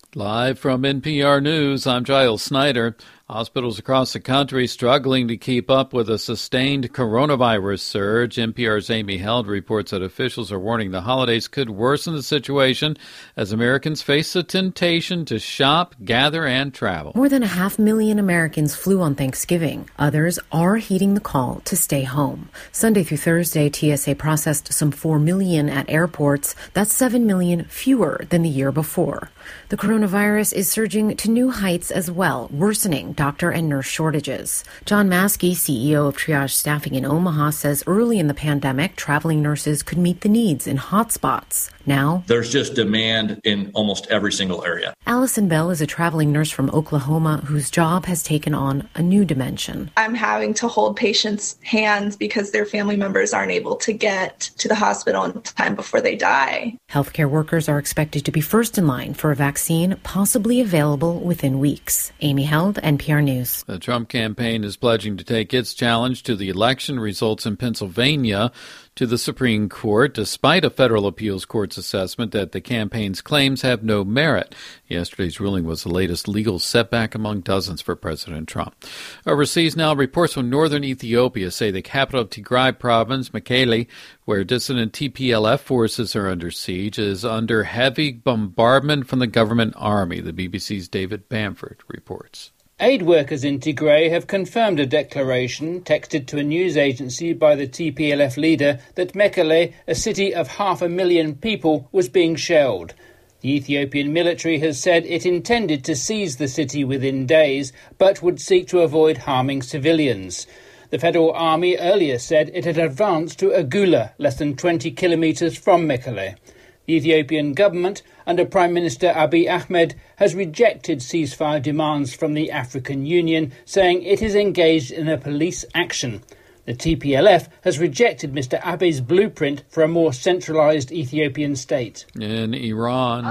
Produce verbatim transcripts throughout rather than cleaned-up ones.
Live from N P R News, I'm Giles Snyder. Hospitals across the country struggling to keep up with a sustained coronavirus surge. N P R's Amy Held reports that officials are warning the holidays could worsen the situation as Americans face the temptation to shop, gather, and travel. More than a half million Americans flew on Thanksgiving. Others are heeding the call to stay home. Sunday through Thursday, T S A processed some four million at airports. That's seven million fewer than the year before. The coronavirus is surging to new heights as well, worsening doctor and nurse shortages. John Maskey, C E O of Triage Staffing in Omaha, says early in the pandemic, traveling nurses could meet the needs in hotspots. Now, there's just demand in almost every single area. Allison Bell is a traveling nurse from Oklahoma whose job has taken on a new dimension. I'm having to hold patients' hands because their family members aren't able to get to the hospital in time before they die. Healthcare workers are expected to be first in line for a vaccine, possibly available within weeks. Amy Held, N P R News. The Trump campaign is pledging to take its challenge to the election results in Pennsylvania to the Supreme Court, despite a federal appeals court's assessment that the campaign's claims have no merit. Yesterday's ruling was the latest legal setback among dozens for President Trump. Overseas now, reports from northern Ethiopia say the capital of Tigray province, Mekelle, where dissident T P L F forces are under siege, is under heavy bombardment from the government army. The B B C's David Bamford reports. Aid workers in Tigray have confirmed a declaration texted to a news agency by the T P L F leader that Mekelle, a city of half a million people, was being shelled. The Ethiopian military has said it intended to seize the city within days, but would seek to avoid harming civilians. The federal army earlier said it had advanced to Agula, less than twenty kilometres from Mekelle. The Ethiopian government, under Prime Minister Abiy Ahmed, has rejected ceasefire demands from the African Union, saying it is engaged in a police action. The T P L F has rejected Mister Abiy's blueprint for a more centralized Ethiopian state. In Iran,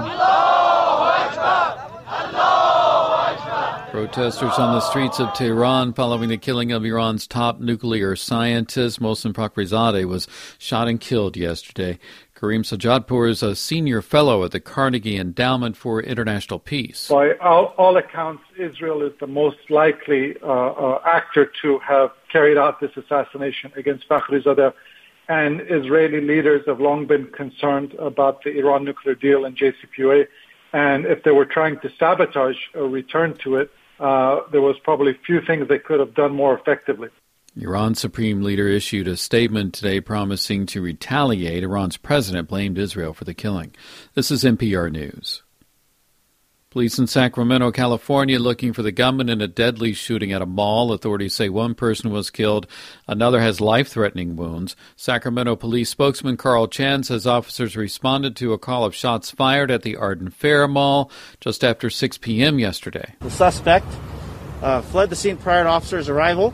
protesters on the streets of Tehran following the killing of Iran's top nuclear scientist, Mohsen Fakhrizadeh, was shot and killed yesterday. Karim Sajadpour is a senior fellow at the Carnegie Endowment for International Peace. By all, all accounts, Israel is the most likely uh, uh, actor to have carried out this assassination against Fakhrizadeh, and Israeli leaders have long been concerned about the Iran nuclear deal and J C P O A, and if they were trying to sabotage a return to it, uh, there was probably few things they could have done more effectively. Iran's supreme leader issued a statement today promising to retaliate. Iran's president blamed Israel for the killing. This is N P R News. Police in Sacramento, California, looking for the gunman in a deadly shooting at a mall. Authorities say one person was killed. Another has life-threatening wounds. Sacramento police spokesman Carl Chan says officers responded to a call of shots fired at the Arden Fair Mall just after six p.m. yesterday. The suspect uh, fled the scene prior to officers' arrival.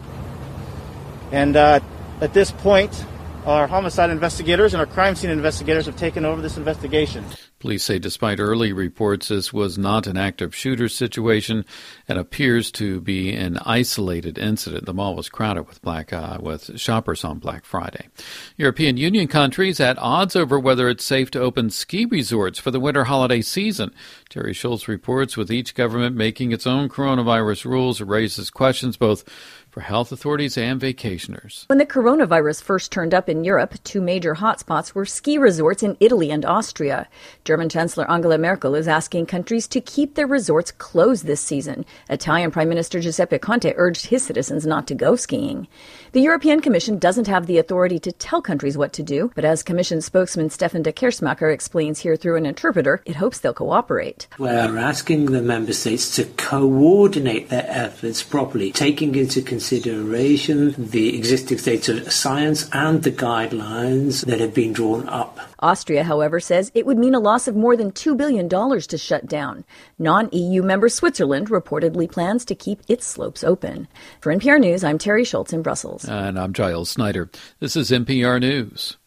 And uh, at this point, our homicide investigators and our crime scene investigators have taken over this investigation. Police say despite early reports, this was not an active shooter situation and appears to be an isolated incident. The mall was crowded with black uh, with shoppers on Black Friday. European Union countries at odds over whether it's safe to open ski resorts for the winter holiday season. Terry Schultz reports, with each government making its own coronavirus rules, it raises questions both for health authorities and vacationers. When the coronavirus first turned up in Europe, two major hotspots were ski resorts in Italy and Austria. German Chancellor Angela Merkel is asking countries to keep their resorts closed this season. Italian Prime Minister Giuseppe Conte urged his citizens not to go skiing. The European Commission doesn't have the authority to tell countries what to do, but as Commission spokesman Stefan de Kersmacher explains here through an interpreter, it hopes they'll cooperate. We're asking the member states to coordinate their efforts properly, taking into consideration the existing state of science and the guidelines that have been drawn up. Austria, however, says it would mean a loss of more than two billion dollars to shut down. Non-E U member Switzerland reportedly plans to keep its slopes open. For N P R News, I'm Terry Schultz in Brussels. And I'm Giles Snyder. This is N P R News.